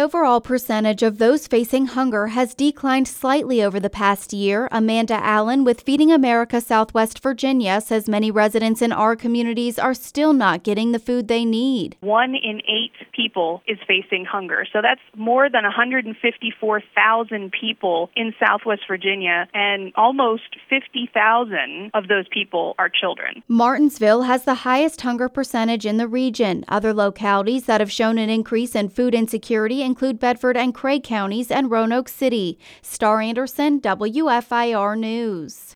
overall percentage of those facing hunger has declined slightly over the past year. Amanda Allen with Feeding America Southwest Virginia says many residents in our communities are still not getting the food they need. 1 in 8 people is facing hunger. So that's more than 154,000 people in Southwest Virginia, and almost 50,000 of those people are children. Martinsville has the highest hunger percentage in the region. Other localities that have shown an increase in food insecurity include Bedford and Craig counties and Roanoke City. Star Anderson, WFIR News.